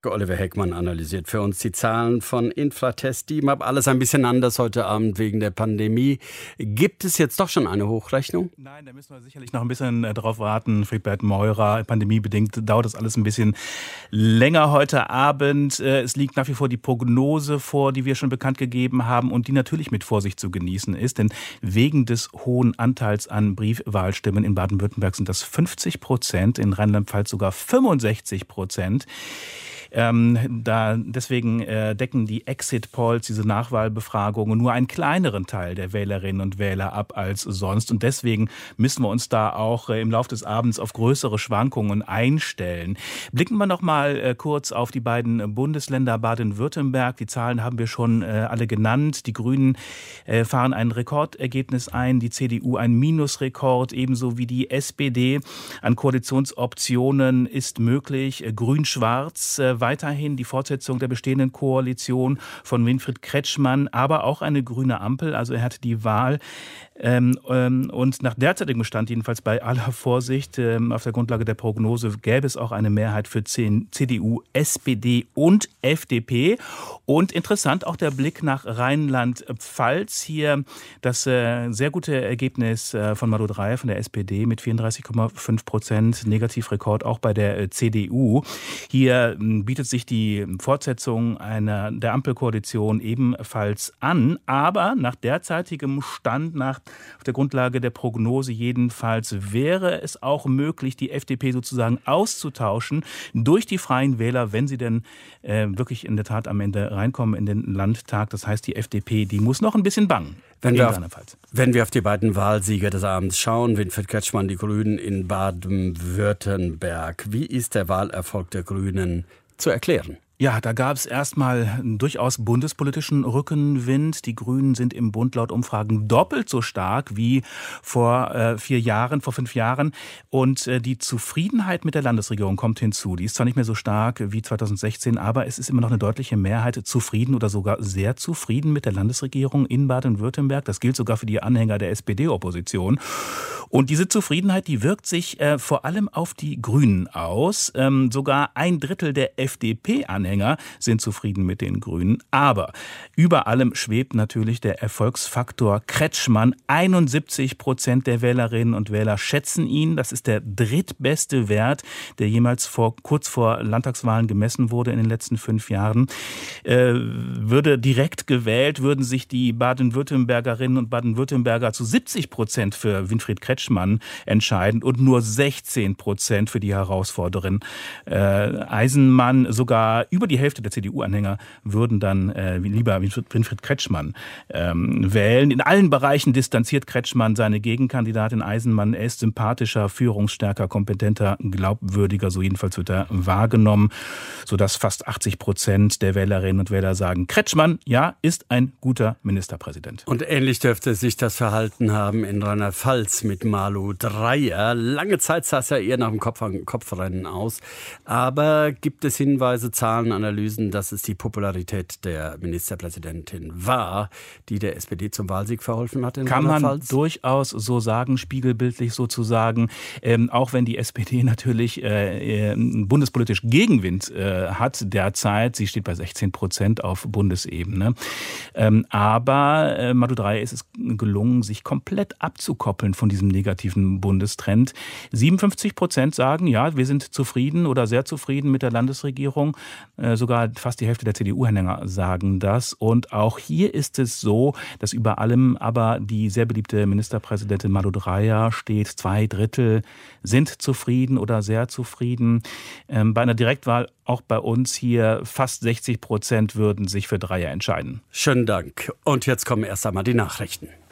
Oliver Heckmann analysiert für uns die Zahlen von Infratest DIMAP. Alles ein bisschen anders heute Abend wegen der Pandemie. Gibt es jetzt doch schon eine Hochrechnung? Nein, da müssen wir sicherlich noch ein bisschen drauf warten. Friedbert Meurer, pandemiebedingt dauert das alles ein bisschen länger heute Abend. Es liegt nach wie vor die Prognose vor, die wir schon bekannt gegeben haben und die natürlich mit Vorsicht zu genießen ist. Denn wegen des hohen Anteils an Briefwahlstimmen in Baden-Württemberg sind das 50%, in Rheinland-Pfalz sogar 65%. Deswegen decken die Exit-Polls, diese Nachwahlbefragungen, nur einen kleineren Teil der Wählerinnen und Wähler ab als sonst. Und deswegen müssen wir uns da auch im Laufe des Abends auf größere Schwankungen einstellen. Blicken wir noch mal kurz auf die beiden Bundesländer Baden-Württemberg. Die Zahlen haben wir schon alle genannt. Die Grünen fahren ein Rekordergebnis ein, die CDU ein Minusrekord, ebenso wie die SPD. An Koalitionsoptionen ist möglich. Grün-Schwarz weiterhin die Fortsetzung der bestehenden Koalition von Winfried Kretschmann, aber auch eine grüne Ampel. Also er hat die Wahl. Und nach derzeitigem Stand, jedenfalls bei aller Vorsicht, auf der Grundlage der Prognose, gäbe es auch eine Mehrheit für CDU, SPD und FDP. Und interessant auch der Blick nach Rheinland-Pfalz. Hier das sehr gute Ergebnis von Malu Dreyer von der SPD mit 34,5%, Negativrekord auch bei der CDU. Hier bietet sich die Fortsetzung der Ampelkoalition ebenfalls an. Aber nach derzeitigem Stand, auf der Grundlage der Prognose jedenfalls, wäre es auch möglich, die FDP sozusagen auszutauschen durch die Freien Wähler, wenn sie denn wirklich in der Tat am Ende reinkommen in den Landtag. Das heißt, die FDP, die muss noch ein bisschen bangen. Wenn wir auf die beiden Wahlsieger des Abends schauen, Winfried Kretschmann, die Grünen in Baden-Württemberg, wie ist der Wahlerfolg der Grünen zu erklären? Ja, da gab es erstmal durchaus bundespolitischen Rückenwind. Die Grünen sind im Bund laut Umfragen doppelt so stark wie vor 5 Jahren. Und die Zufriedenheit mit der Landesregierung kommt hinzu. Die ist zwar nicht mehr so stark wie 2016, aber es ist immer noch eine deutliche Mehrheit zufrieden oder sogar sehr zufrieden mit der Landesregierung in Baden-Württemberg. Das gilt sogar für die Anhänger der SPD-Opposition. Und diese Zufriedenheit, die wirkt sich vor allem auf die Grünen aus. Sogar 1/3 der FDP-Anhänger sind zufrieden mit den Grünen. Aber über allem schwebt natürlich der Erfolgsfaktor Kretschmann. 71% der Wählerinnen und Wähler schätzen ihn. Das ist der drittbeste Wert, der jemals kurz vor Landtagswahlen gemessen wurde in den letzten 5 Jahren. Würde direkt gewählt, würden sich die Baden-Württembergerinnen und Baden-Württemberger zu 70% für Winfried Kretschmann entscheiden und nur 16% für die Herausforderin Eisenmann. Sogar über die Hälfte der CDU-Anhänger würden dann lieber Winfried Kretschmann wählen. In allen Bereichen distanziert Kretschmann seine Gegenkandidatin Eisenmann. Er ist sympathischer, führungsstärker, kompetenter, glaubwürdiger, so jedenfalls wird er wahrgenommen, sodass fast 80% der Wählerinnen und Wähler sagen, Kretschmann, ja, ist ein guter Ministerpräsident. Und ähnlich dürfte sich das Verhalten haben in Rheinland-Pfalz mit Malu Dreyer. Lange Zeit sah es ja eher nach dem Kopfrennen aus. Aber gibt es Hinweise, Zahlen, Analysen, dass es die Popularität der Ministerpräsidentin war, die der SPD zum Wahlsieg verholfen hat in Rheinland-Pfalz? Kann man durchaus so sagen, spiegelbildlich sozusagen. Auch wenn die SPD natürlich bundespolitisch Gegenwind hat derzeit. Sie steht bei 16% auf Bundesebene. Aber Malu Dreyer ist es gelungen, sich komplett abzukoppeln von diesem negativen Bundestrend. 57% sagen, ja, wir sind zufrieden oder sehr zufrieden mit der Landesregierung. Sogar fast die Hälfte der CDU-Anhänger sagen das. Und auch hier ist es so, dass über allem aber die sehr beliebte Ministerpräsidentin Malu Dreyer steht. 2/3 sind zufrieden oder sehr zufrieden. Bei einer Direktwahl auch bei uns hier fast 60% würden sich für Dreyer entscheiden. Schönen Dank. Und jetzt kommen erst einmal die Nachrichten.